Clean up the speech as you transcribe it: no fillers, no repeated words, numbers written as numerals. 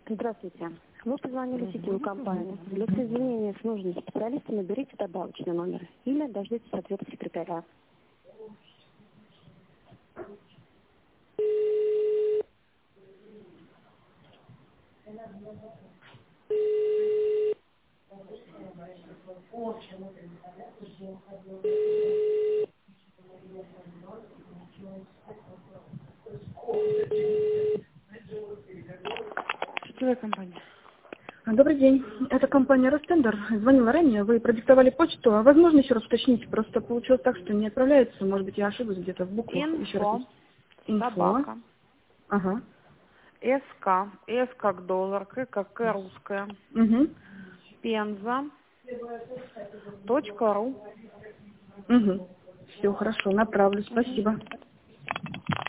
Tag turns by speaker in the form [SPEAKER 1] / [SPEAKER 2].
[SPEAKER 1] Здравствуйте. Вы позвонили в сетевую компанию. Для соединения с нужным специалистом наберите добавочный номер или дождитесь ответа секретаря. Сетевая компания.
[SPEAKER 2] Добрый день. Это компания Ростендер. Звонила ранее, вы продиктовали почту. А возможно еще раз уточнить? Просто получилось так, что не отправляется. Может быть, я ошиблась где-то в буквах. Еще раз.
[SPEAKER 1] Инфо.
[SPEAKER 2] Инфо.
[SPEAKER 1] Собака.
[SPEAKER 2] Ага.
[SPEAKER 1] СК. С как доллар. К русская.
[SPEAKER 2] Угу.
[SPEAKER 1] Пенза. .ру.
[SPEAKER 2] Угу. Все, хорошо, направлю. Спасибо.